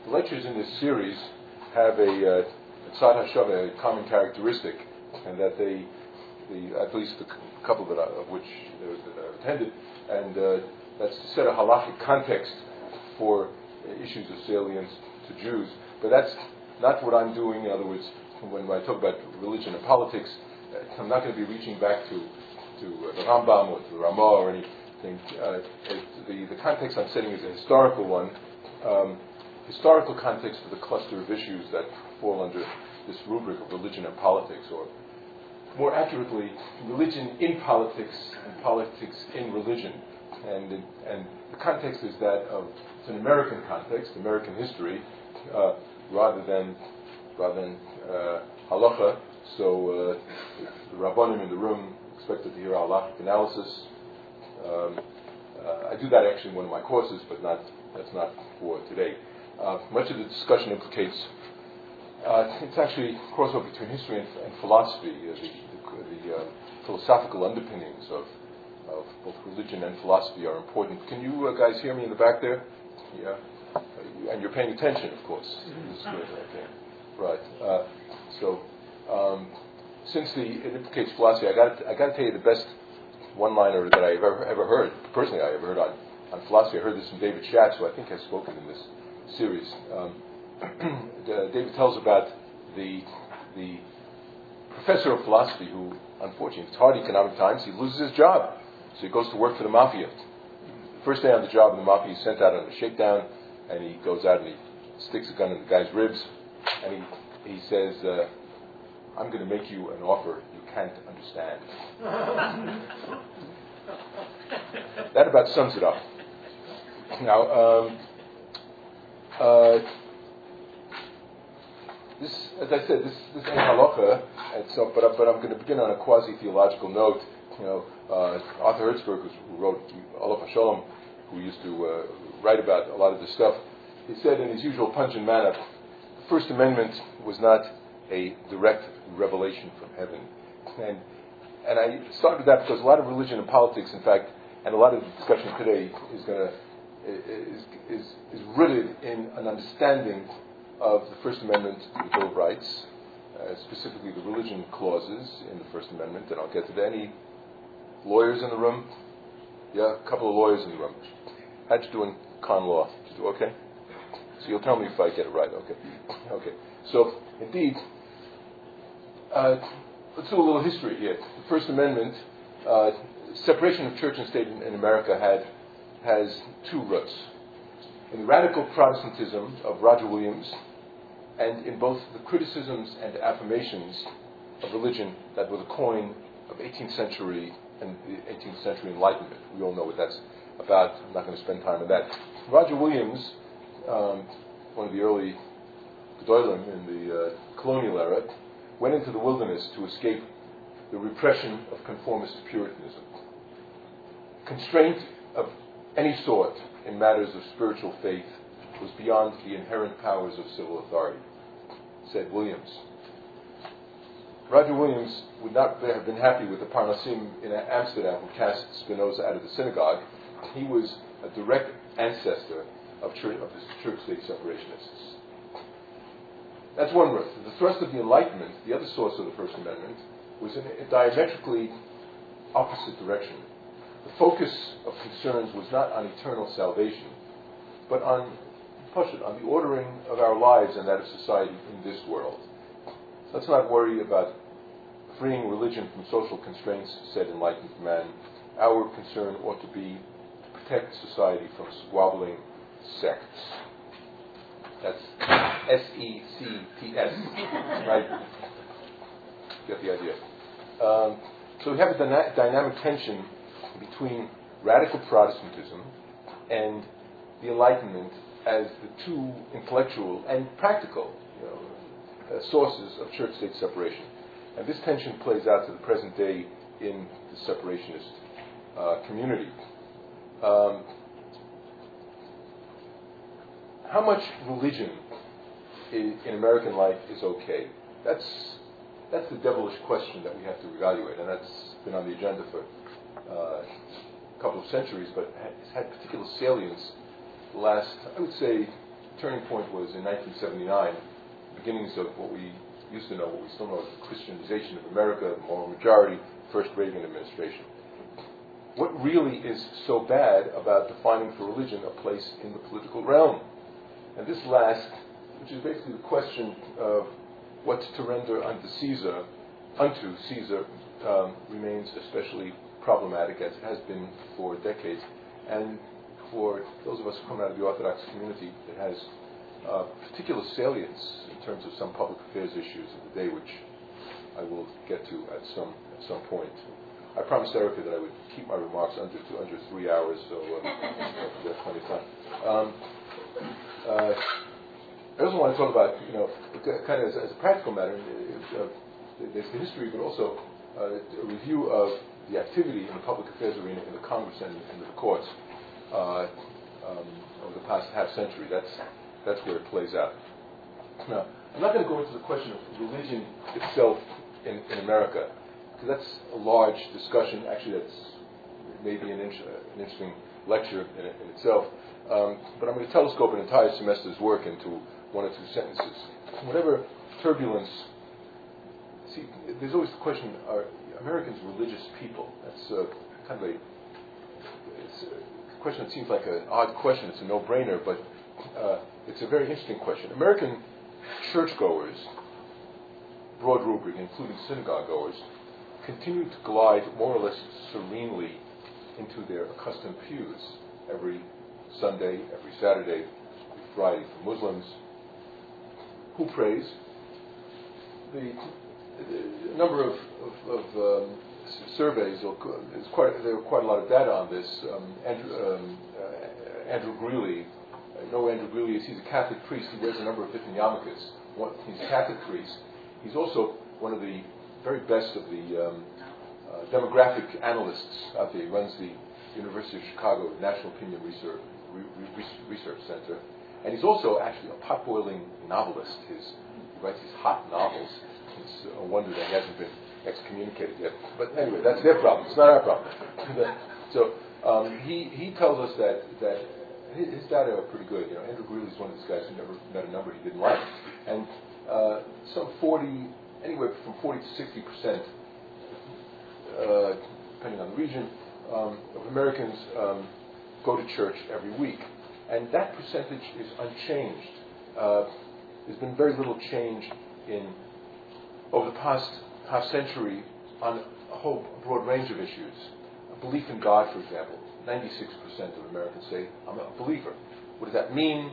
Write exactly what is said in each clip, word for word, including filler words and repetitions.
the lectures in this series have a tzad hashava, a common characteristic, and that they, the, at least a couple that I, of which that I've attended, and uh, that's to set a halachic context for issues of salience to Jews. But that's not what I'm doing. In other words, when I talk about religion and politics, I'm not going to be reaching back to to the Rambam or to the Ramah or anything. Uh, it, the, the context I'm setting is a historical one, um, historical context for the cluster of issues that fall under this rubric of religion and politics, or more accurately, religion in politics and politics in religion. And and the context is that of, it's an American context, American history, uh, rather than rather than uh, halacha. So uh, the Rabbanim in the room expected to hear halachic analysis. Um, uh, I do that actually in one of my courses, but not that's not for today. Uh, much of the discussion implicates uh, it's actually a crossover between history and, and philosophy. Uh, the the, the uh, philosophical underpinnings of of both religion and philosophy are important. Can you uh, guys hear me in the back there? Yeah, uh, and you're paying attention, of course. This is good. Okay, right. Uh, so. Um, since the, it implicates philosophy, I got I got to tell you the best one-liner that I've ever ever heard. Personally, I ever heard on, on philosophy. I heard this from David Schatz, who I think has spoken in this series. Um, David tells about the the professor of philosophy who, unfortunately, it's hard economic times. He loses his job, so he goes to work for the mafia. The first day on the job in the mafia, he's sent out on a shakedown, and he goes out and he sticks a gun in the guy's ribs, and he he says. Uh, I'm going to make you an offer you can't understand. That about sums it up. Now, um, uh, this, as I said, this this ain't halacha, and so, but but I'm going to begin on a quasi-theological note. You know, uh, Arthur Hertzberg, who wrote Olav HaSholom, who used to uh, write about a lot of this stuff, he said in his usual pungent manner, the First Amendment was not a direct revelation from heaven. And and I started with that because a lot of religion and politics, in fact, and a lot of the discussion today is going to is, is is rooted in an understanding of the First Amendment to the Bill of Rights, uh, specifically the religion clauses in the First Amendment, and I'll get to that. Any lawyers in the room? Yeah, a couple of lawyers in the room. How'd you do in con law? Did you do okay? So you'll tell me if I get it right. Okay. Okay. So, indeed, Uh, let's do a little history here. The First Amendment, uh, separation of church and state in, in America had has two roots. In the radical Protestantism of Roger Williams, and in both the criticisms and affirmations of religion that were the coin of eighteenth century and the eighteenth century Enlightenment. We all know what that's about. I'm not going to spend time on that. Roger Williams, um, one of the early Gedolim in the uh, colonial era, went into the wilderness to escape the repression of conformist Puritanism. Constraint of any sort in matters of spiritual faith was beyond the inherent powers of civil authority, said Williams. Roger Williams would not have been happy with the Parnasim in Amsterdam who cast Spinoza out of the synagogue. He was a direct ancestor of, church, of the church-state separationists. That's one root. The thrust of the Enlightenment, the other source of the First Amendment, was in a diametrically opposite direction. The focus of concerns was not on eternal salvation, but on, on the ordering of our lives and that of society in this world. Let's not worry about freeing religion from social constraints, said enlightened man. Our concern ought to be to protect society from squabbling sects. That's S E C T S, right? Get the idea. Um, so we have a dyna- dynamic tension between radical Protestantism and the Enlightenment as the two intellectual and practical, you know, uh, sources of church-state separation. And this tension plays out to the present day in the separationist uh, community. Um, How much religion in, in American life is okay? That's that's the devilish question that we have to evaluate, and that's been on the agenda for uh, a couple of centuries, but has had particular salience the last, I would say, turning point was in nineteen seventy-nine, beginnings of what we used to know, what we still know as the Christianization of America, the moral majority, first Reagan administration. What really is so bad about defining for religion a place in the political realm? And this last, which is basically the question of what to render unto Caesar, unto Caesar, um, remains especially problematic, as it has been for decades. And for those of us who come out of the Orthodox community, it has uh, particular salience in terms of some public affairs issues of the day, which I will get to at some at some point. I promised Erica that I would keep my remarks under to under three hours, so uh, we have plenty of time. Um, uh, I also want to talk about, you know, kind of as, as a practical matter, uh, there's the history, but also uh, a review of the activity in the public affairs arena in the Congress and, and the courts uh, um, over the past half century. That's that's where it plays out. Now, I'm not going to go into the question of religion itself in, in America, because that's a large discussion. Actually, that's maybe an, in- an interesting lecture in, in itself. Um, but I'm going to telescope an entire semester's work into one or two sentences. Whatever turbulence, see, there's always the question, are Americans religious people? That's uh, kind of a, it's a question that seems like an odd question. It's a no-brainer, but uh, it's a very interesting question. American churchgoers, broad rubric, including synagogue goers, continue to glide more or less serenely into their accustomed pews every Sunday, every Saturday, every Friday for Muslims. Who prays? The, the number of, of, of um, s- surveys, or there's quite, there are quite a lot of data on this. Um, Andrew, um, uh, Andrew Greeley, I know Andrew Greeley is, he's a Catholic priest. He wears a number of different yarmulkes. One, he's a Catholic priest. He's also one of the very best of the um, uh, demographic analysts out there. He runs the University of Chicago National Opinion Research, Re- Re- Research Center. And he's also actually a pot-boiling novelist. His, he writes these hot novels. It's a wonder that he hasn't been excommunicated yet. But anyway, that's their problem. It's not our problem. So um, he, he tells us that, that his, his data are pretty good. You know, Andrew Greeley is one of these guys who never met a number he didn't like. And uh, some forty, anywhere from forty to sixty percent, uh, depending on the region, um, of Americans um, go to church every week. And that percentage is unchanged. Uh, there's been very little change in over the past half century on a whole broad range of issues. A belief in God, for example. ninety-six percent of Americans say, I'm a believer. What does that mean?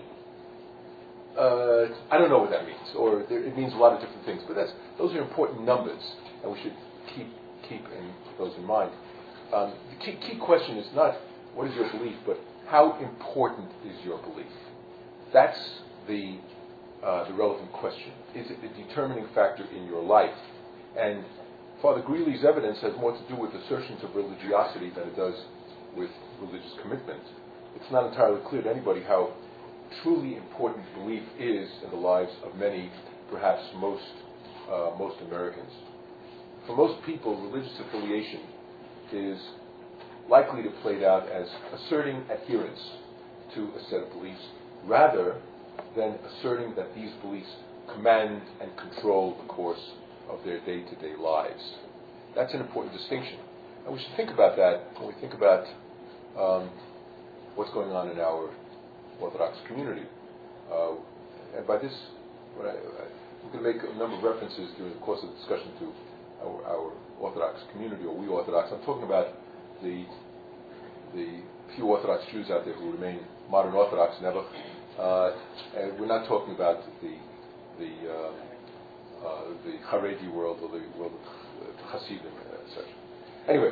Uh, I don't know what that means, or there, it means a lot of different things. But that's those are important numbers, and we should keep keep in, those in mind. Um, the key, key question is not what is your belief, but how important is your belief? That's the uh, the relevant question. Is it a determining factor in your life? And Father Greeley's evidence has more to do with assertions of religiosity than it does with religious commitment. It's not entirely clear to anybody how truly important belief is in the lives of many, perhaps most uh, most Americans. For most people, religious affiliation is likely to play out as asserting adherence to a set of beliefs, rather than asserting that these beliefs command and control the course of their day-to-day lives. That's an important distinction. And we should think about that when we think about um, what's going on in our Orthodox community. Uh, and by this, what I, I, we can make a number of references during the course of the discussion to our, our Orthodox community, or we Orthodox. I'm talking about the the few Orthodox Jews out there who remain modern Orthodox, never. Uh, and we're not talking about the the uh, uh, the Haredi world or the world of uh, Hasidim and such. Anyway,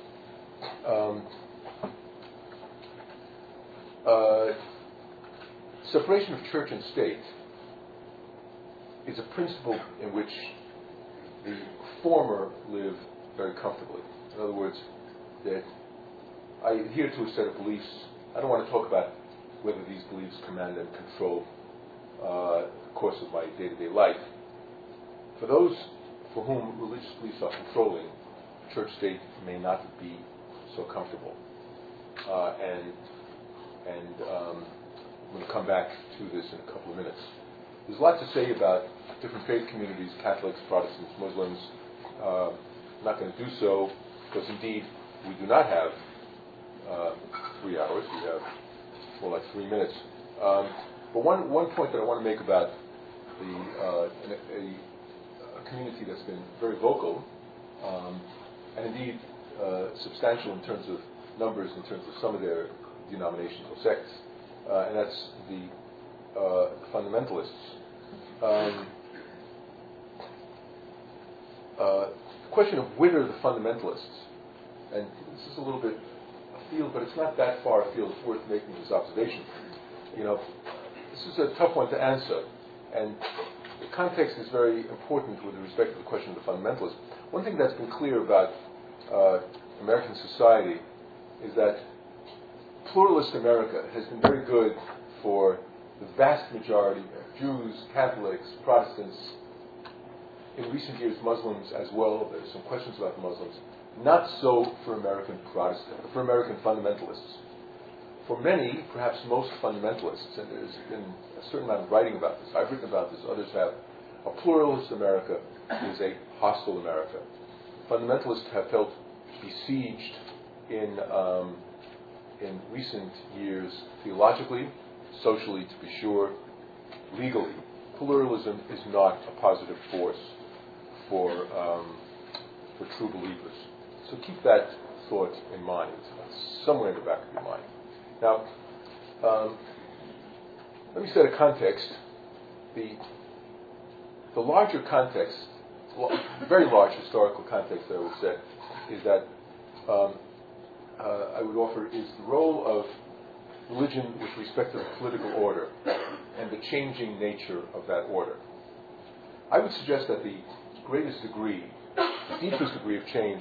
um, uh, separation of church and state is a principle in which the former live very comfortably. In other words, that I adhere to a set of beliefs. I don't want to talk about whether these beliefs command and control uh, the course of my day-to-day life. For those for whom religious beliefs are controlling, church-state may not be so comfortable. Uh, and and um, I'm going to come back to this in a couple of minutes. There's a lot to say about different faith communities, Catholics, Protestants, Muslims. Uh, I'm not going to do so because indeed we do not have uh, three hours. We have more like three minutes. Um, but one, one point that I want to make about the uh, a, a community that's been very vocal um, and indeed uh, substantial in terms of numbers, in terms of some of their denominational sects, uh, and that's the uh, fundamentalists. Um, uh, the question of which are the fundamentalists, and this is a little bit afield, but it's not that far afield. It's worth making this observation. You know, this is a tough one to answer, and the context is very important with respect to the question of the fundamentalists. One thing that's been clear about uh, American society is that pluralist America has been very good for the vast majority of Jews, Catholics, Protestants, in recent years Muslims as well. There's some questions about the Muslims. Not so for American Protestant, for American fundamentalists. For many, perhaps most fundamentalists, and there's been a certain amount of writing about this, I've written about this, others have, a pluralist America is a hostile America. Fundamentalists have felt besieged in um, in recent years theologically, socially to be sure, legally. Pluralism is not a positive force for um, for true believers. So keep that thought in mind, somewhere in the back of your mind. Now, um, let me set a context. The the larger context, very large historical context, I would say, is that um, uh, I would offer is the role of religion with respect to the political order and the changing nature of that order. I would suggest that the greatest degree, the deepest degree of change,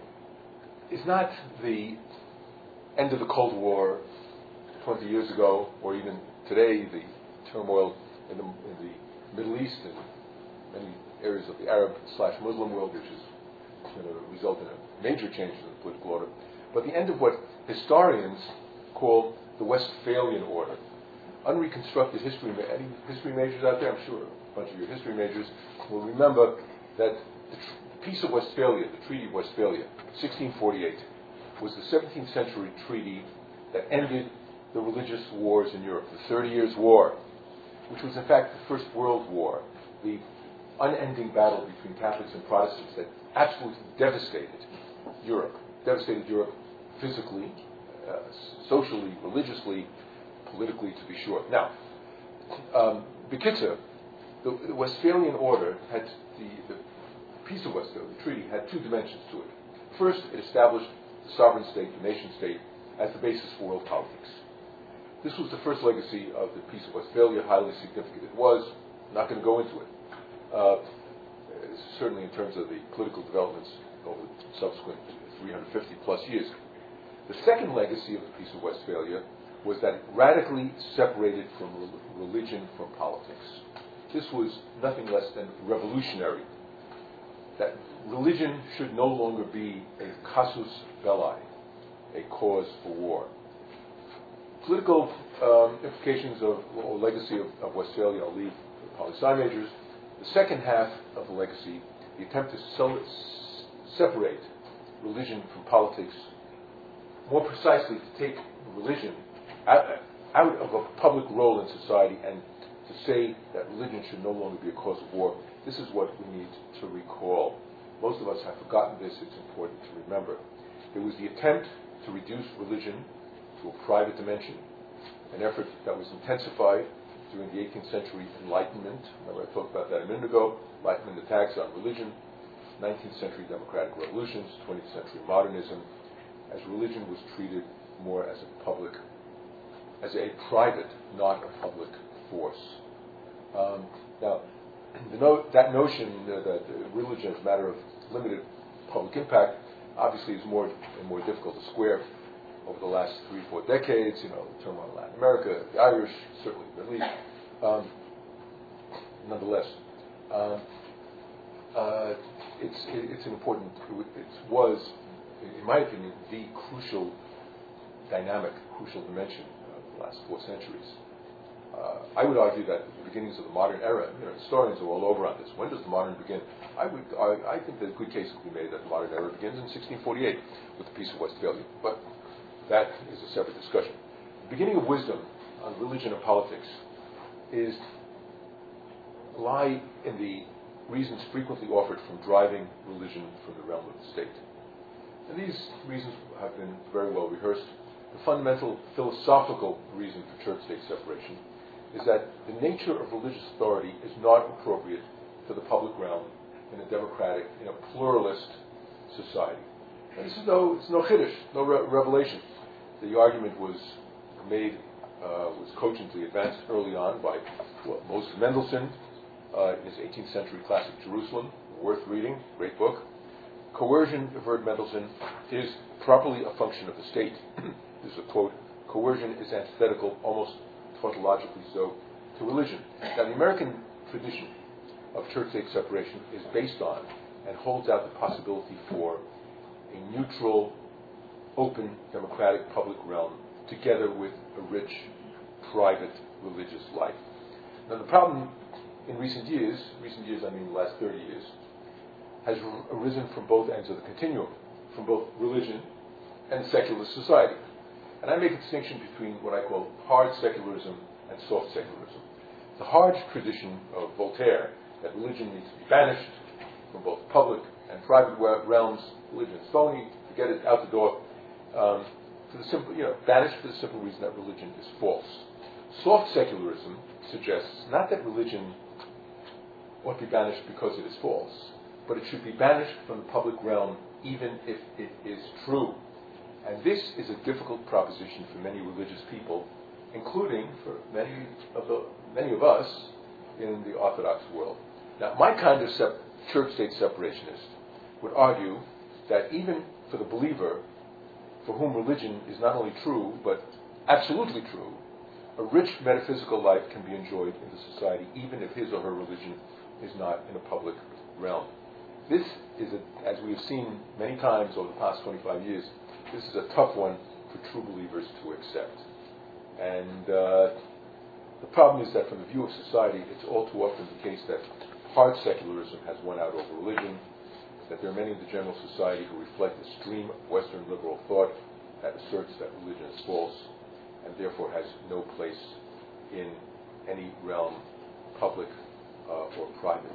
is not the end of the Cold War twenty years ago, or even today, the turmoil in the, in the Middle East and many areas of the Arab slash Muslim world, which is going to result in a major change in the political order, but the end of what historians call the Westphalian order. Unreconstructed history, any history majors out there, I'm sure a bunch of your history majors will remember that the tr- Peace of Westphalia, the Treaty of Westphalia, sixteen forty-eight, was the seventeenth century treaty that ended the religious wars in Europe, the Thirty Years' War, which was in fact the First World War, the unending battle between Catholics and Protestants that absolutely devastated Europe, devastated Europe physically, uh, socially, religiously, politically, to be sure. Now, um, Bekitzer, the, the Westphalian order had the, the Peace of Westphalia, the treaty, had two dimensions to it. First, it established the sovereign state, the nation state, as the basis for world politics. This was the first legacy of the Peace of Westphalia, highly significant it was. I'm not going to go into it. Uh, certainly in terms of the political developments over the subsequent three hundred fifty plus years. The second legacy of the Peace of Westphalia was that it radically separated from religion from politics. This was nothing less than revolutionary. That religion should no longer be a casus belli, a cause for war. Political um, implications of, or legacy of, of Westphalia, I'll leave the poli-sci majors. The second half of the legacy, the attempt to so- separate religion from politics, more precisely to take religion out, out of a public role in society and to say that religion should no longer be a cause of war. This is what we need to recall. Most of us have forgotten this. It's important to remember. There was the attempt to reduce religion to a private dimension, an effort that was intensified during the eighteenth century Enlightenment. Remember I talked about that a minute ago. Enlightenment attacks on religion, nineteenth century democratic revolutions, twentieth century modernism, as religion was treated more as a public, as a private, not a public force. Um, now, the no, that notion uh, that uh, religion is a matter of limited public impact obviously is more and more difficult to square over the last three, four decades. You know, the turmoil in Latin America, the Irish, certainly the Middle East. Um, nonetheless, um, uh, it's it, it's an important. It was, in my opinion, the crucial dynamic, crucial dimension of the last four centuries. Uh, I would argue that the beginnings of the modern era, you know, historians are all over on this. When does the modern begin? I would, I, I think that a good case could be made that the modern era begins in sixteen forty-eight with the Peace of Westphalia. But that is a separate discussion. The beginning of wisdom on religion and politics is lie in the reasons frequently offered from driving religion from the realm of the state. And these reasons have been very well rehearsed. The fundamental philosophical reason for church-state separation is that the nature of religious authority is not appropriate for the public realm in a democratic, in a pluralist society. And this is no, it's no chiddush, no re- revelation. The argument was made, uh, was cogently advanced early on by well, Moses Mendelssohn uh, in his eighteenth century classic Jerusalem, worth reading, great book. Coercion, averred Mendelssohn, is properly a function of the state. This is a quote, coercion is antithetical, almost tautologically so, to religion. Now, the American tradition of church-state separation is based on and holds out the possibility for a neutral, open, democratic public realm together with a rich, private religious life. Now, the problem in recent years, recent years I mean the last thirty years, has arisen from both ends of the continuum, from both religion and secular society. And I make a distinction between what I call hard secularism and soft secularism. The hard tradition of Voltaire, that religion needs to be banished from both public and private realms, religion is phony, forget it, out the door, um, for the simple, you know, banished for the simple reason that religion is false. Soft secularism suggests not that religion ought to be banished because it is false, but it should be banished from the public realm even if it is true. And this is a difficult proposition for many religious people, including for many of the many of us in the Orthodox world. Now, my kind of sep- church-state separationist would argue that even for the believer, for whom religion is not only true, but absolutely true, a rich metaphysical life can be enjoyed in the society, even if his or her religion is not in a public realm. This is, a, as we have seen many times over the past twenty-five years, this is a tough one for true believers to accept. And uh, the problem is that from the view of society, it's all too often the case that hard secularism has won out over religion, that there are many in the general society who reflect the stream of Western liberal thought that asserts that religion is false and therefore has no place in any realm, public uh, or private.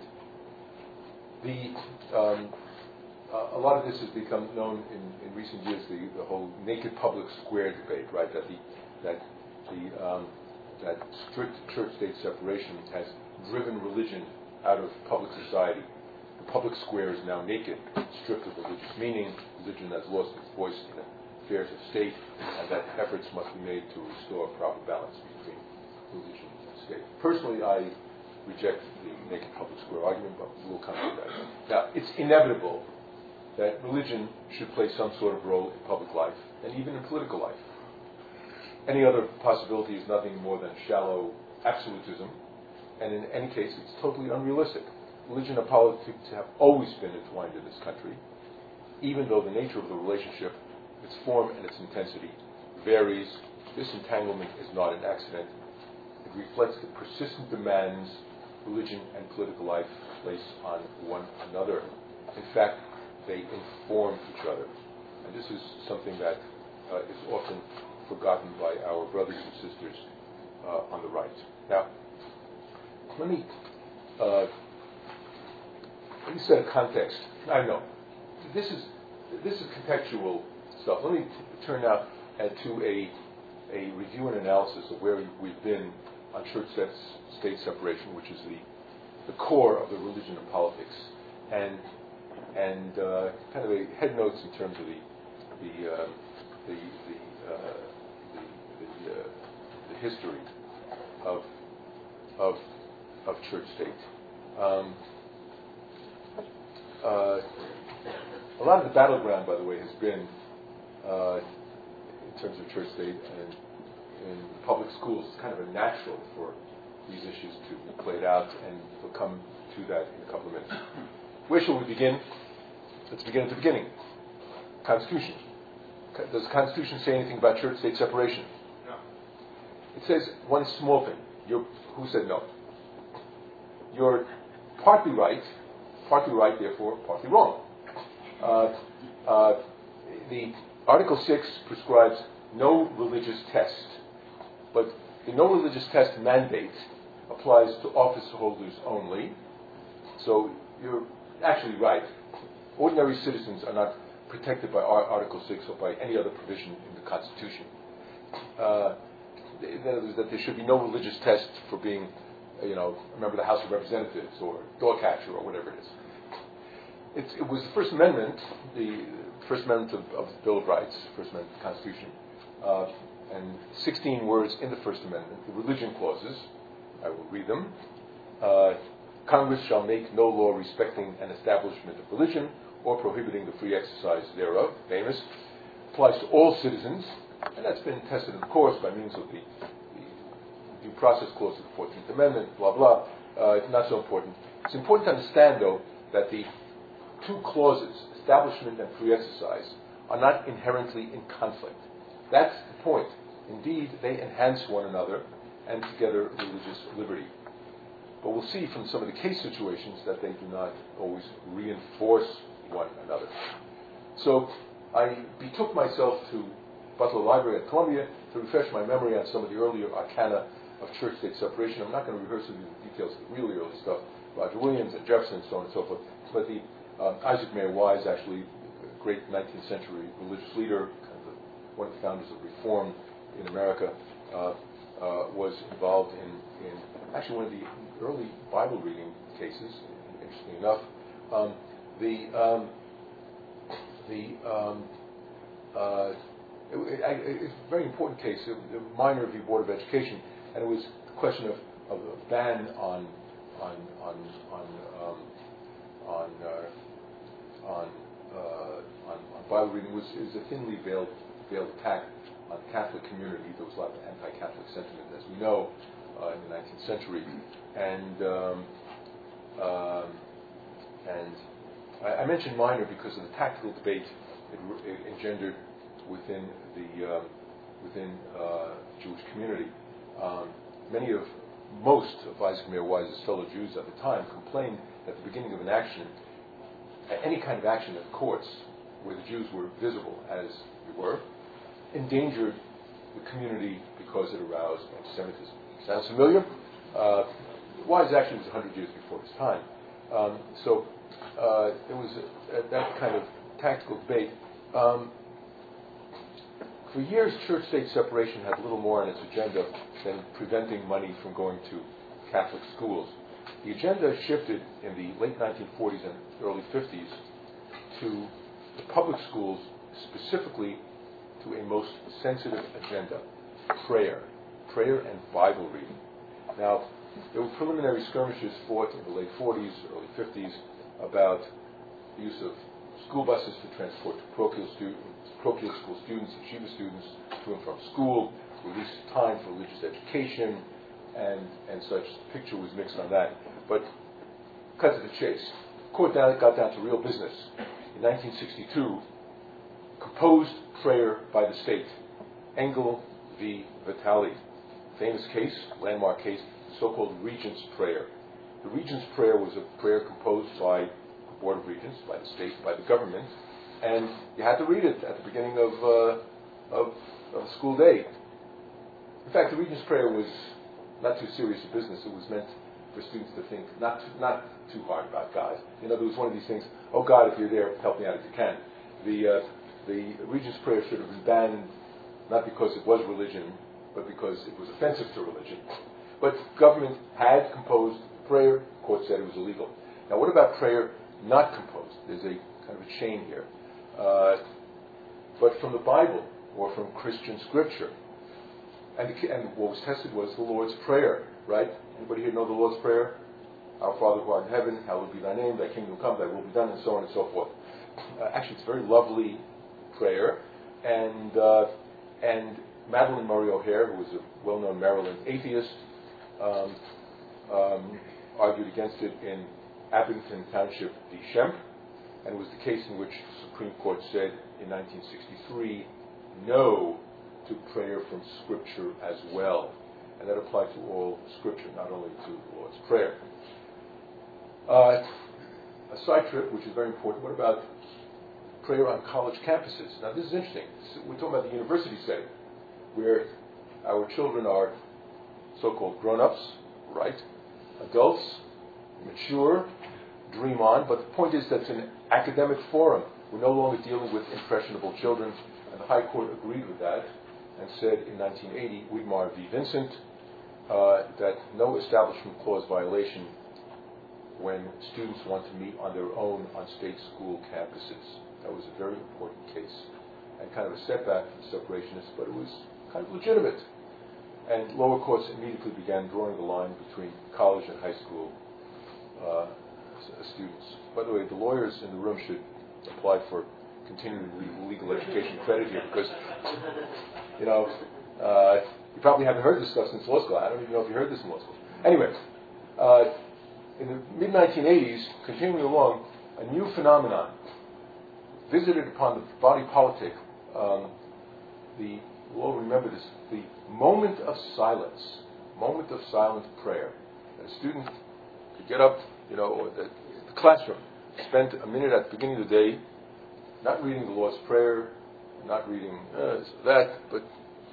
The um, Uh, a lot of this has become known in, in recent years, the, the whole naked public square debate, right? That the that the um, that strict church-state separation has driven religion out of public society. The public square is now naked, stripped of religious meaning. Religion has lost its voice in affairs of state, and that efforts must be made to restore proper balance between religion and state. Personally, I reject the naked public square argument, but we'll come to that. Now, it's inevitable that religion should play some sort of role in public life, and even in political life. Any other possibility is nothing more than shallow absolutism, and in any case, it's totally unrealistic. Religion and politics have always been entwined in this country, even though the nature of the relationship, its form and its intensity, varies. This entanglement is not an accident. It reflects the persistent demands religion and political life place on one another. In fact, they inform each other. And this is something that uh, is often forgotten by our brothers and sisters uh, on the right. Now, let me, uh, let me set a context. I know, this is this is contextual stuff. Let me t- turn now uh, to a, a review and analysis of where we've been on church-state separation, which is the, the core of the religion and politics. And and uh, kind of a head notes in terms of the the uh, the the, uh, the, the, uh, the history of of of church state. Um, uh, a lot of the battleground, by the way, has been uh, in terms of church state and in public schools. It's kind of a natural for these issues to be played out, and we'll come to that in a couple of minutes. Where shall we begin? Let's begin at the beginning. Constitution. Does the Constitution say anything about church-state separation? No. It says one small thing. you're, who said no? You're partly right, partly right, therefore partly wrong. Uh, uh, the Article six prescribes no religious test, but the no religious test mandate applies to office holders only. So you're actually right. Ordinary citizens are not protected by Article six or by any other provision in the Constitution. Uh, that is, that there should be no religious test for being, you know, a member of the House of Representatives or dog catcher or whatever it is. It's, it was the First Amendment, the First Amendment of, of the Bill of Rights, First Amendment of the Constitution, uh, and sixteen words in the First Amendment, the religion clauses. I will read them. Uh, Congress shall make no law respecting an establishment of religion or prohibiting the free exercise thereof. Famous. Applies to all citizens, and that's been tested, of course, by means of the, the due process clause of the fourteenth Amendment, blah, blah. Uh, not so important. It's important to understand, though, that the two clauses, establishment and free exercise, are not inherently in conflict. That's the point. Indeed, they enhance one another and together religious liberty. But we'll see from some of the case situations that they do not always reinforce one another. So I betook myself to Butler Library at Columbia to refresh my memory on some of the earlier arcana of church-state separation. I'm not going to rehearse the details of the really early stuff, Roger Williams and Jefferson and so on and so forth, but the um, Isaac Mayer Wise, actually a great nineteenth century religious leader, kind of the, one of the founders of Reform in America, uh, uh, was involved in, in actually one of the early Bible reading cases, interestingly enough. Um, the um, the um, uh, it, it, it's a very important case, a minor v. Board of Education, and it was the question of, of a ban on on on on um, on, uh, on, uh, on on Bible reading. Was is a thinly veiled veiled attack on the Catholic community. There was a lot of anti-Catholic sentiment, as we know, uh, in the nineteenth century, and um, um, and I, I mentioned minor because of the tactical debate it, it engendered within the um, within uh, Jewish community. Um, many of most of Isaac Mayer Wise's fellow Jews at the time complained that the beginning of an action, any kind of action at courts where the Jews were visible, as they were, endangered the community because it aroused anti-Semitism. Sounds familiar? Uh, Wise actually was one hundred years before his time. Um, so uh, it was a, a, that kind of tactical debate. Um, for years, church-state separation had little more on its agenda than preventing money from going to Catholic schools. The agenda shifted in the late nineteen forties and early fifties to the public schools, specifically to a most sensitive agenda, prayer, prayer and Bible reading. Now, there were preliminary skirmishes fought in the late forties, early fifties about the use of school buses to transport parochial students, parochial school students, yeshiva students to and from school, release time for religious education, and, and such. The picture was mixed on that. But cut to the chase. Court down, got down to real business. In nineteen sixty-two, composed prayer by the state, Engel v. Vitale. Famous case, landmark case, so-called Regent's Prayer. The Regent's Prayer was a prayer composed by the Board of Regents, by the state, by the government, and you had to read it at the beginning of, uh, of, of school day. In fact, the Regent's Prayer was not too serious a business. It was meant for students to think not too, not too hard about God. You know, there was one of these things, oh God, if you're there, help me out if you can. The, uh, the Regent's Prayer should have been banned, not because it was religion, but because it was offensive to religion. But government had composed prayer, court said it was illegal. Now what about prayer not composed? There's a kind of a chain here. Uh, but from the Bible, or from Christian scripture. And, the, and what was tested was the Lord's Prayer, right? Anybody here know the Lord's Prayer? Our Father who art in heaven, hallowed be thy name, thy kingdom come, thy will be done, and so on and so forth. Uh, actually, it's a very lovely prayer. And, uh, and Madeleine Murray O'Hair, who was a well-known Maryland atheist, um, um, argued against it in Abington Township v. Schempp, and it was the case in which the Supreme Court said in nineteen sixty-three, no to prayer from Scripture as well. and that applied to all Scripture, not only to the Lord's Prayer. Uh, a side trip, which is very important. What about prayer on college campuses? Now, this is interesting. We're talking about the university setting, where our children are so-called grown-ups, right? Adults, mature, dream on. But the point is that it's an academic forum. We're no longer dealing with impressionable children. And the High Court agreed with that and said in nineteen eighty, Widmar v. Vincent, uh, that no Establishment Clause violation when students want to meet on their own on state school campuses. That was a very important case and kind of a setback for the separationists, but it was kind of legitimate. And lower courts immediately began drawing the line between college and high school uh, students. By the way, the lawyers in the room should apply for continuing legal education credit here because, you know, uh, you probably haven't heard this stuff since law school. I don't even know if you heard this in law school. Anyway, uh, in the mid nineteen eighties, continuing along, a new phenomenon visited upon the body politic. Um, the we'll all remember this: the moment of silence, moment of silent prayer. A student could get up, you know, or the, the classroom, spend a minute at the beginning of the day, not reading the Lord's Prayer, not reading uh, that, but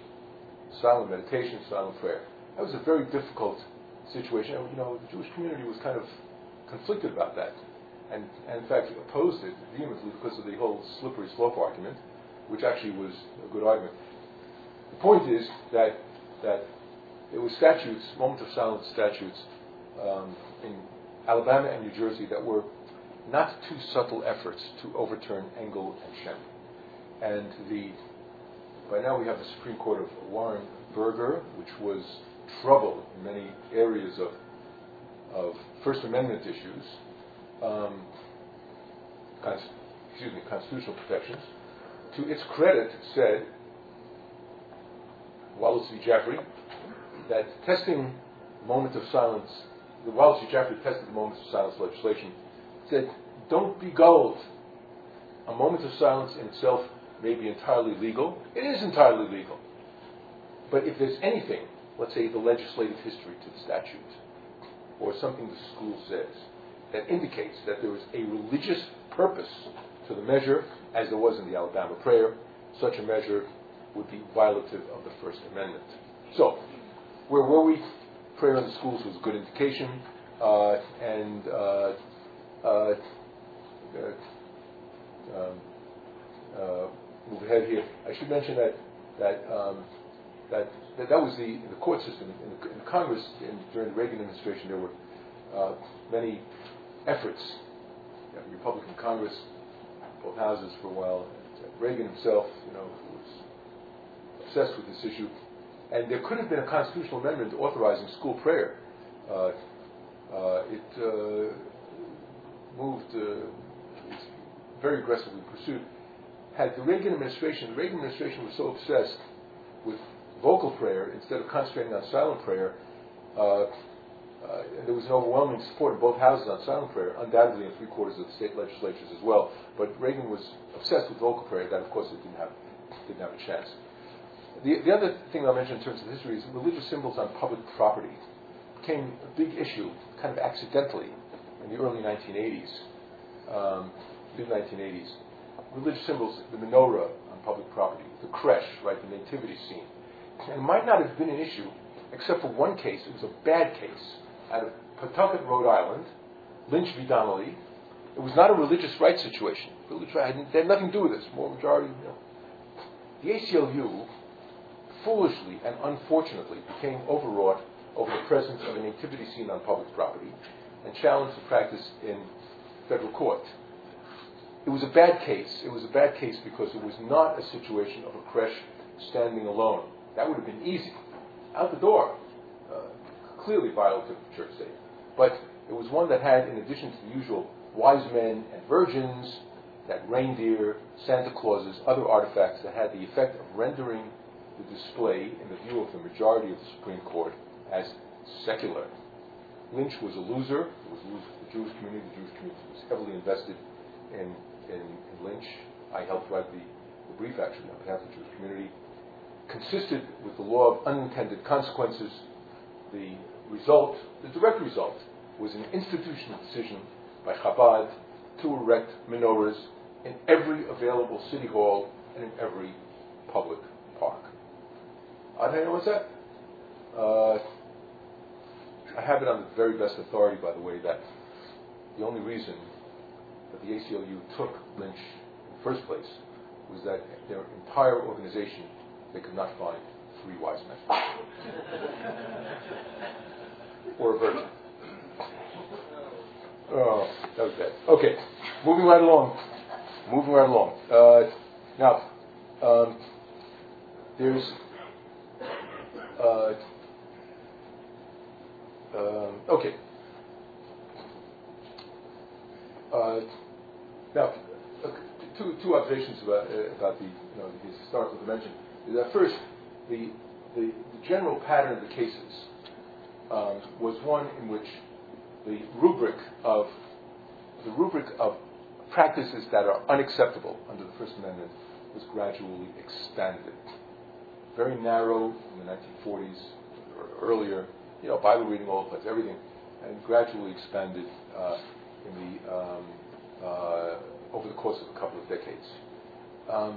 silent meditation, silent prayer. That was a very difficult situation. You know, the Jewish community was kind of conflicted about that, and, and in fact opposed it vehemently because of the whole slippery slope argument, which actually was a good argument. The point is that that there were statutes, moment of silence statutes, um, in Alabama and New Jersey that were not too subtle efforts to overturn Engel and Shem. And the by now we have the Supreme Court of Warren Burger, which was trouble in many areas of of First Amendment issues, um, cons- excuse me, constitutional protections. To its credit, said Wallace v. Jaffrey that testing moment of silence, the Wallace v. Jaffrey tested the moments of silence legislation, said, don't be gulled. A moment of silence in itself may be entirely legal. It is entirely legal. But if there's anything, let's say the legislative history to the statute, or something the school says, that indicates that there is a religious purpose to the measure, as there was in the Alabama prayer, such a measure would be violative of the First Amendment. So, where were we? Prayer in the schools was a good indication, uh, and uh, uh, uh, um, uh, move ahead here. I should mention that that um, that, that that was the the court system in the, in the Congress in, during the Reagan administration. There were uh, many efforts. You know, Republican Congress, both houses for a while. Reagan himself, you know, was obsessed with this issue, and there could have been a constitutional amendment authorizing school prayer. Uh, uh, it uh, moved, uh, it's very aggressively pursued. Had the Reagan administration, the Reagan administration was so obsessed with vocal prayer instead of concentrating on silent prayer, uh, uh, and there was an overwhelming support in both houses on silent prayer, undoubtedly in three quarters of the state legislatures as well. But Reagan was obsessed with vocal prayer. That, of course, it didn't have didn't have a chance. The, the other thing I'll mention in terms of history is religious symbols on public property became a big issue, kind of accidentally, in the early nineteen eighties, um, mid nineteen eighties. Religious symbols, the menorah on public property, the creche, right, the nativity scene. And it might not have been an issue, except for one case. It was a bad case out of Pawtucket, Rhode Island, Lynch v. Donnelly. It was not a religious rights situation. Religious rights had, had nothing to do with this. More majority, you know. The A C L U, foolishly and unfortunately, became overwrought over the presence of a nativity scene on public property and challenged the practice in federal court. It was a bad case. It was a bad case because it was not a situation of a creche standing alone. That would have been easy. Out the door. Uh, clearly violative of church state. But it was one that had, in addition to the usual wise men and virgins, that reindeer, Santa Clauses, other artifacts that had the effect of rendering the display, in the view of the majority of the Supreme Court, as secular. Lynch was a loser. It was a loser for the Jewish community. The Jewish community was heavily invested in, in, in Lynch. I helped write the, the brief, actually, on behalf of the Jewish community. Consisted with the law of unintended consequences. the result, the direct result, was an institutional decision by Chabad to erect menorahs in every available city hall and in every public park. I don't know what's that. Uh, I have it on the very best authority, by the way, that the only reason that the A C L U took Lynch in the first place was that their entire organization, they could not find three wise men. Or a virgin. Oh, that was bad. Okay, moving right along. Moving right along. Uh, now, um, there's uh, um, okay. Uh, now, uh, two two observations about uh, about the you know the historical dimension. Is that first, the the, the general pattern of the cases um, was one in which the rubric of the rubric of practices that are unacceptable under the First Amendment was gradually expanded. Very narrow in the nineteen forties or earlier, you know, Bible reading, all place, everything, and gradually expanded uh, in the um, uh, over the course of a couple of decades. Um,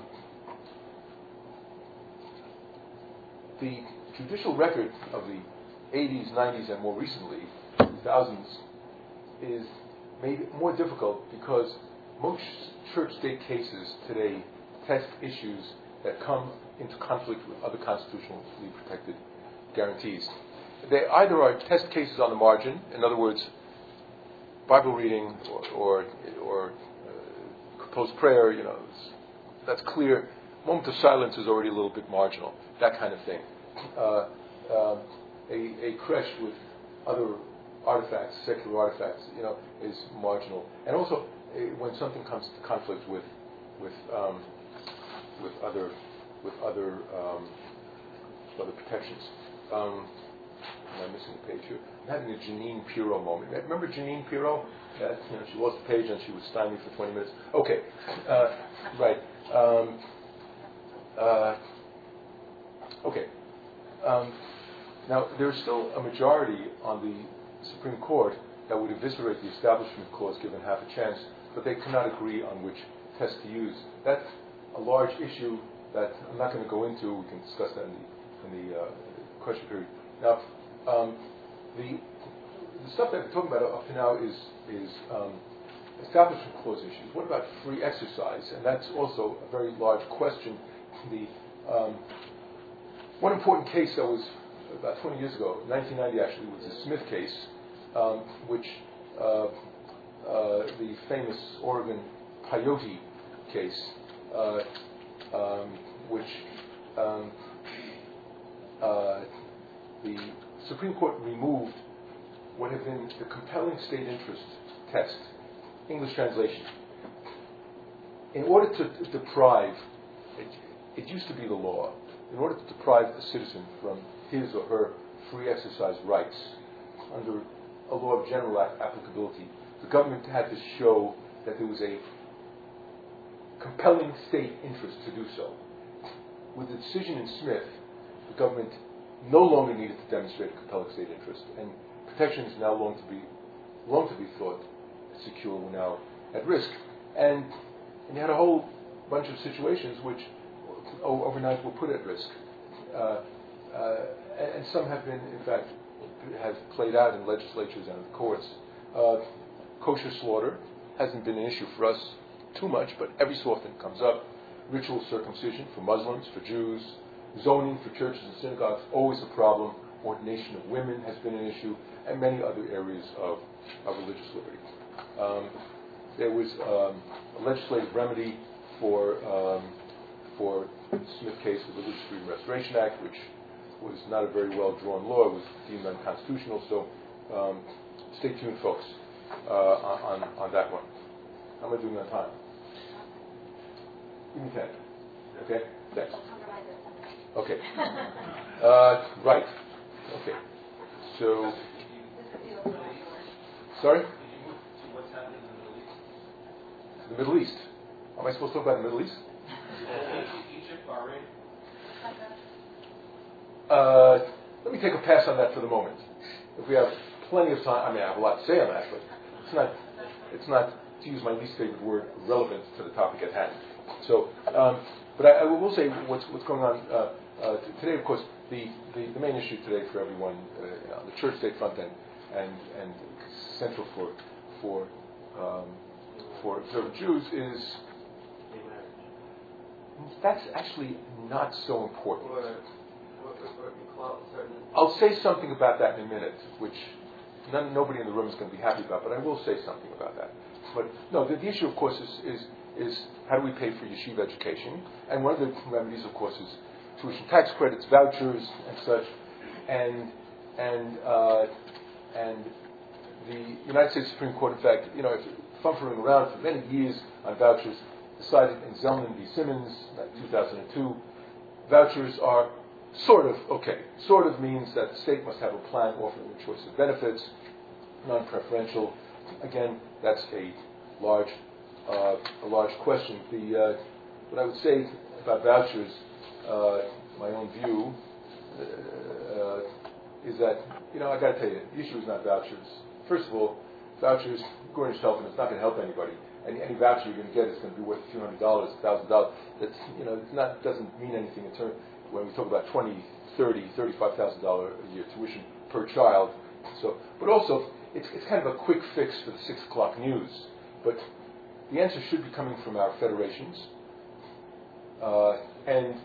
the judicial record of the eighties, nineties, and more recently, two thousands, is made more difficult because most church-state cases today test issues that come into conflict with other constitutionally protected guarantees. They either are test cases on the margin, in other words, Bible reading or or, or uh, composed prayer, you know, that's clear. Moment of silence is already a little bit marginal, that kind of thing. Uh, uh, a, a creche with other artifacts, secular artifacts, you know, is marginal. And also, uh, when something comes to conflict with with um, with other with other um, other protections. Um, I'm missing a page here. I'm having a Jeanine Pirro moment. Remember Jeanine Pirro? That, you know, she lost a page and she was stymied for twenty minutes. Okay, uh, right. Um, uh, okay. Um, now, there's still a majority on the Supreme Court that would eviscerate the Establishment Clause given half a chance, but they cannot agree on which test to use. That's a large issue that I'm not going to go into. We can discuss that in the, in the uh, question period. Now, um, the, the stuff that we're talking about up to now is, is um, Establishment Clause issues. What about free exercise? And that's also a very large question. The um, one important case that was about twenty years ago, nineteen ninety actually, was the Smith case, um, which uh, uh, the famous Oregon Peyote case, uh, um, which um, uh, the Supreme Court removed what had been the compelling state interest test, English translation. In order to, to deprive, it, it used to be the law, in order to deprive a citizen from his or her free exercise rights under a law of general applicability, the government had to show that there was a compelling state interest to do so. With the decision in Smith, the government no longer needed to demonstrate a compelling state interest, and protections now long to be long to be thought secure were now at risk. And, and you had a whole bunch of situations which overnight were put at risk. Uh, uh, and, and some have been, in fact, have played out in legislatures and in courts. Uh, kosher slaughter hasn't been an issue for us too much, but every so often it comes up. Ritual circumcision for Muslims, for Jews, zoning for churches and synagogues, always a problem. Ordination of women has been an issue, and many other areas of, of religious liberty. Um, there was um, a legislative remedy for um, for the Smith case, the Religious Freedom Restoration Act, which was not a very well drawn law. It was deemed unconstitutional. So um, stay tuned, folks, uh, on, on on that one. How am I doing on time? Give me ten. Okay. Thanks. Okay. Uh, right. Okay. So. Sorry? The Middle East. Am I supposed to talk about the Middle East? Uh, let me take a pass on that for the moment. if we have plenty of time, I mean, I have a lot to say on that, but it's not, it's not, to use my least favorite word, relevant to the topic at hand. So, um, but I, I will say what's what's going on uh, uh, today. Of course, the, the, the main issue today for everyone uh, on the church-state front end and and central for for um, for observant Jews is that's actually not so important. I'll say something about that in a minute, which none, nobody in the room is going to be happy about, but I will say something about that. But no, the, the issue, of course, is, is is how do we pay for yeshiva education? And one of the remedies, of course, is tuition tax credits, vouchers, and such. And and uh, and the United States Supreme Court, in fact, you know, it's fumbling around for many years on vouchers, decided in Zelman v. Simmons, like two thousand two, vouchers are sort of okay. Sort of means that the state must have a plan offering a choice of benefits, non-preferential. Again, that's a large, uh, a large question. The uh, what I would say about vouchers, uh, my own view, uh, is that you know I got to tell you, the issue is not vouchers. First of all, vouchers, Gornish helping, it's not going to help anybody. Any, any voucher you're going to get is going to be worth a few hundred dollars, a thousand dollars. That's you know, it's not doesn't mean anything in terms when we talk about twenty, thirty, thirty-five thousand dollar a year tuition per child. So, but also it's it's kind of a quick fix for the six o'clock news. But the answer should be coming from our federations, uh, and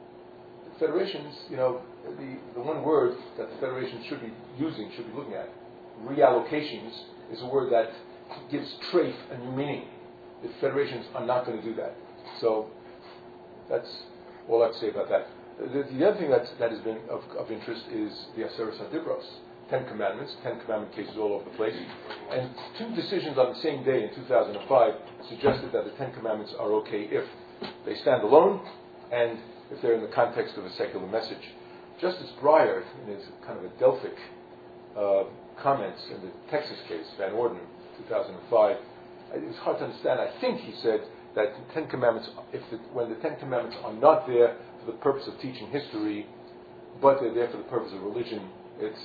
the federations, you know, the the one word that the federations should be using, should be looking at, reallocations, is a word that gives Treif a new meaning. The federations are not going to do that. So that's all I have to say about that. The, the other thing that's, that has been of, of interest is the Aseret HaDibros, Ten Commandments, Ten Commandment cases all over the place. And two decisions on the same day in two thousand five suggested that the Ten Commandments are okay if they stand alone and if they're in the context of a secular message. Justice Breyer, in his kind of a Delphic uh, comments in the Texas case, Van Orden, two thousand five, it was hard to understand. I think he said that the Ten Commandments, if the, when the Ten Commandments are not there for the purpose of teaching history, but they're there for the purpose of religion, it's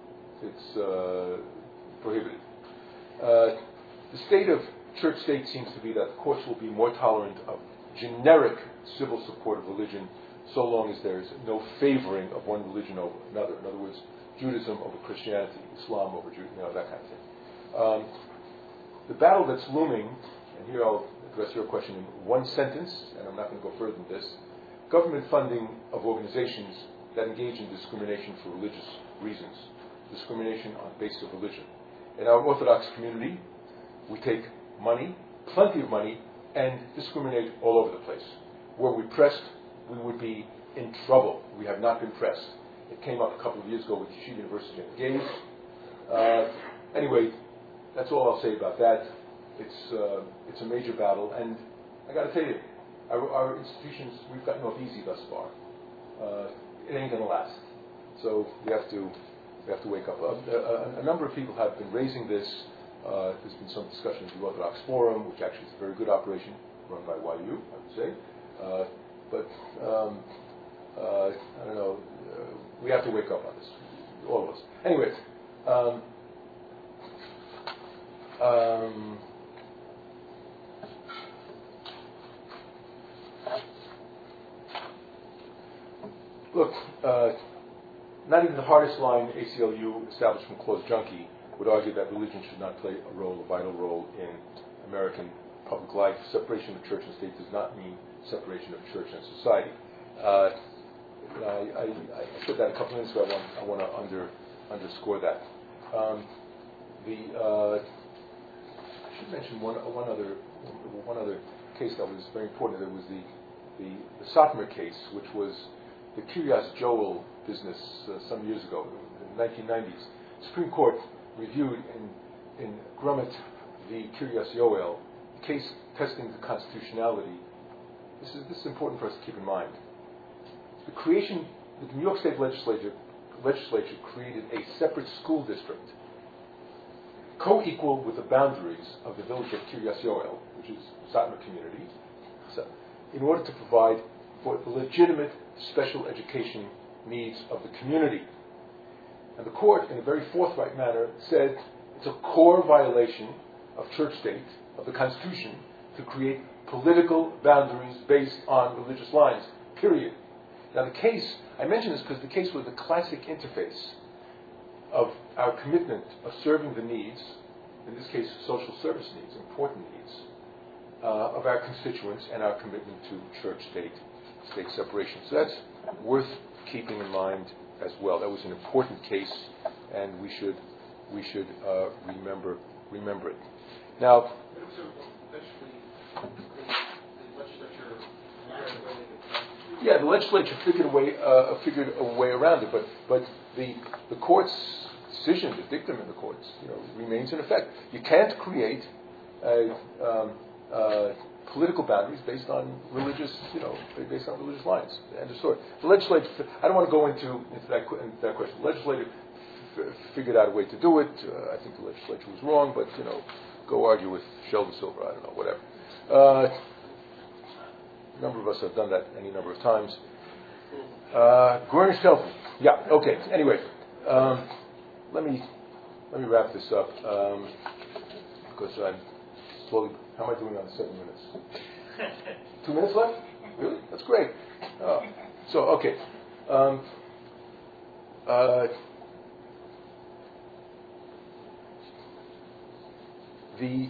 it's uh, prohibited. Uh, the state of church-state seems to be that the courts will be more tolerant of generic civil support of religion, so long as there is no favoring of one religion over another. In other words, Judaism over Christianity, Islam over Judaism, you know, that kind of thing. Um, the battle that's looming, and here I'll address your question in one sentence, and I'm not going to go further than this, government funding of organizations that engage in discrimination for religious reasons, discrimination on the basis of religion. In our Orthodox community, we take money, plenty of money, and discriminate all over the place. Were we pressed, we would be in trouble. We have not been pressed. It came up a couple of years ago with Yeshiva University and gays. Uh, anyway, that's all I'll say about that. It's uh, it's a major battle, and I got to tell you, our, our institutions, we've gotten off easy thus far. Uh, it ain't going to last. So we have to we have to wake up. Uh, a, a number of people have been raising this. Uh, there's been some discussion of the Orthodox Forum, which actually is a very good operation run by Y U, I would say. Uh, but um, uh, I don't know. Uh, we have to wake up on this, all of us. Anyways. Um, um, Look, uh, not even the hardest line A C L U Establishment Clause junkie would argue that religion should not play a role, a vital role in American public life. Separation of church and state does not mean separation of church and society. Uh, I, I, I said that a couple minutes ago. I want, I want to under, underscore that. Um, the uh, I should mention one, one other one other case that was very important. There was the the, the Satmar case, which was the Kiryas Joel business uh, some years ago, in the nineteen nineties. The Supreme Court reviewed in, in Grummet v. Kiryas Yoel, the case testing the constitutionality. This is, this is important for us to keep in mind. The creation, the New York State legislature, legislature created a separate school district, co-equal with the boundaries of the village of Kiryas Yoel, which is Satmar community, so, in order to provide for the legitimate special education needs of the community. And the court, in a very forthright manner, said it's a core violation of church state, of the Constitution, to create political boundaries based on religious lines, period. Now the case, I mention this because the case was the classic interface of our commitment of serving the needs, in this case social service needs, important needs, uh, of our constituents and our commitment to church-state state separation. So that's worth keeping in mind as well. That was an important case, and we should we should uh, remember remember it. Now, yeah, the legislature figured a way uh, figured a way around it, but but the the court's decision, the dictum in the courts, you know, remains in effect. You can't create a, um, uh, political boundaries based on religious, you know, based on religious lines. End of story. The legislature, I don't want to go into into that, into that question. The legislature f- figured out a way to do it. Uh, I think the legislature was wrong, but you know, go argue with Sheldon Silver. I don't know, whatever. Uh, a number of us have done that any number of times. Uh, Gornish Telford. Yeah. Okay. Anyway. Um, Let me let me wrap this up um, because I'm slowly. How am I doing on seven minutes? Two minutes left? Really? That's great. Oh. So okay. Um, uh, the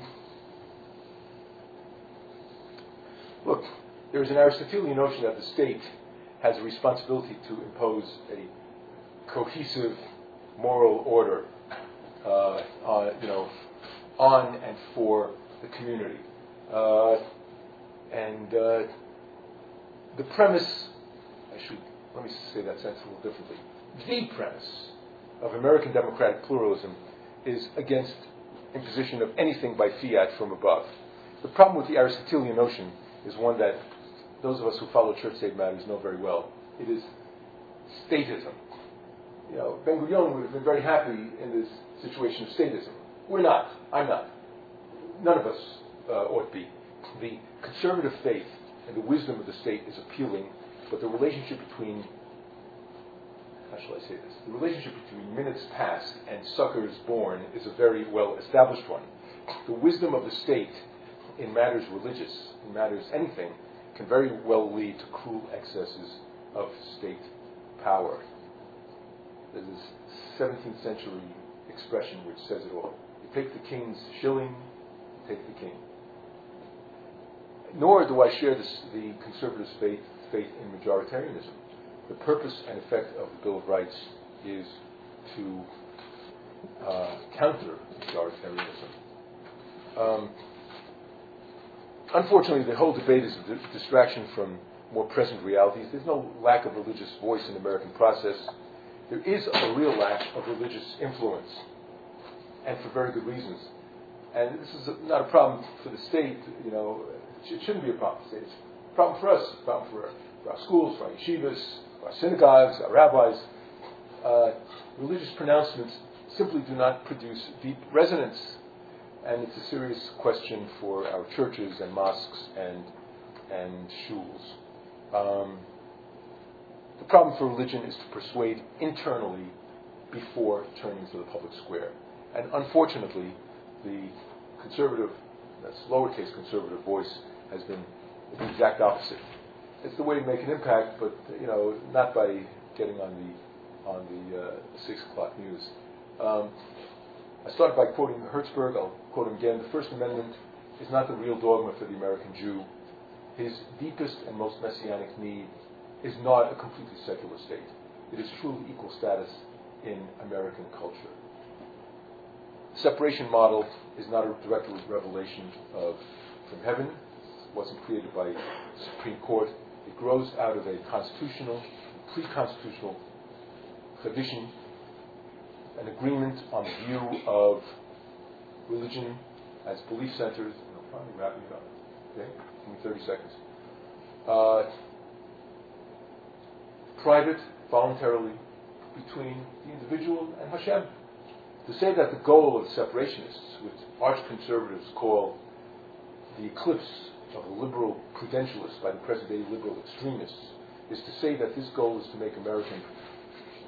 look. There is an Aristotelian notion that the state has a responsibility to impose a cohesive moral order, uh, on, you know, on and for the community, uh, and uh, the premise. I should let me say that sentence a little differently. The premise of American democratic pluralism is against imposition of anything by fiat from above. The problem with the Aristotelian notion is one that those of us who follow church-state matters know very well. It is statism. You know, Ben Gurion would have been very happy in this situation of statism. We're not. I'm not. None of us uh, ought to be. The conservative faith and the wisdom of the state is appealing, but the relationship between, how shall I say this, the relationship between minutes passed and suckers born is a very well-established one. The wisdom of the state in matters religious, in matters anything, can very well lead to cruel excesses of state power. There's this seventeenth century expression which says it all. You take the king's shilling, you take the king. Nor do I share this, the conservative faith, faith in majoritarianism. The purpose and effect of the Bill of Rights is to uh, counter majoritarianism. Um, unfortunately, the whole debate is a di- distraction from more present realities. There's no lack of religious voice in the American process. There is a real lack of religious influence, and for very good reasons. And this is a, not a problem for the state, you know, it shouldn't be a problem for the state. It's a problem for us, a problem for our, for our schools, for our yeshivas, for our synagogues, our rabbis. Uh, religious pronouncements simply do not produce deep resonance, and it's a serious question for our churches and mosques and, and shuls. Um, The problem for religion is to persuade internally before turning to the public square. And unfortunately, the conservative, that's lowercase conservative voice, has been the exact opposite. It's the way to make an impact, but you know, not by getting on the on the uh, six o'clock news. Um, I started by quoting Hertzberg. I'll quote him again. The First Amendment is not the real dogma for the American Jew. His deepest and most messianic need is not a completely secular state. It is truly equal status in American culture. The separation model is not a direct revelation of from heaven. It wasn't created by the Supreme Court. It grows out of a constitutional, pre-constitutional tradition, an agreement on the view of religion as belief centers. I'm finally wrapping it up. Okay, give me thirty seconds. Uh, private, voluntarily, between the individual and Hashem. To say that the goal of the separationists, which arch-conservatives call the eclipse of the liberal prudentialists by the present-day liberal extremists, is to say that this goal is to make American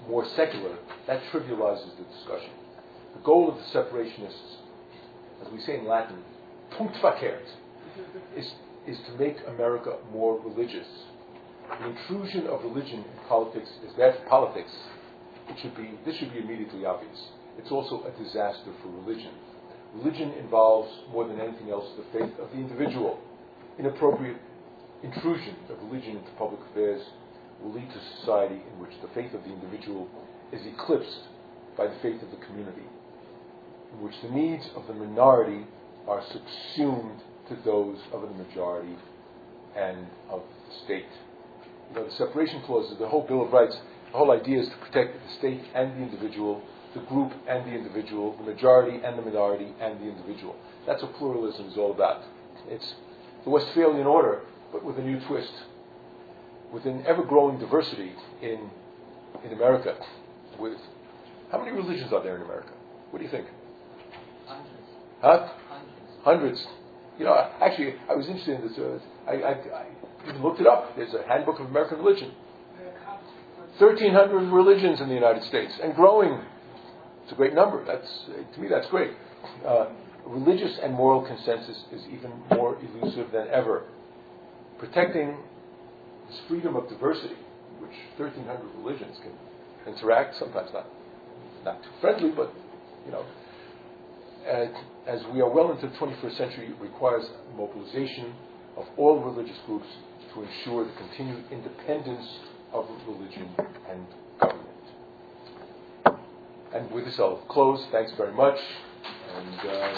more secular, that trivializes the discussion. The goal of the separationists, as we say in Latin, punkt verkehrt, is, is to make America more religious. The intrusion of religion in politics is bad for politics. It should be, this should be immediately obvious. It's also a disaster for religion. Religion involves, more than anything else, the faith of the individual. Inappropriate intrusion of religion into public affairs will lead to a society in which the faith of the individual is eclipsed by the faith of the community, in which the needs of the minority are subsumed to those of the majority and of the state. You know, the separation clauses, the whole Bill of Rights, the whole idea is to protect the state and the individual, the group and the individual, the majority and the minority and the individual. That's what pluralism is all about. It's the Westphalian order, but with a new twist, with an ever-growing diversity in in America. With how many religions are there in America? What do you think? Hundreds. Huh? Hundreds. Hundreds. You know, actually, I was interested in this. Uh, I, I, I even looked it up. There's a Handbook of American Religion. thirteen hundred religions in the United States, and growing. It's a great number. That's to me, that's great. Uh, religious and moral consensus is even more elusive than ever. Protecting this freedom of diversity, which thirteen hundred religions can interact, sometimes not not too friendly, but you know, uh, as we are well into the twenty-first century, it requires mobilization of all religious groups to ensure the continued independence of religion and government. And with this, I'll close. Thanks very much. And. Uh,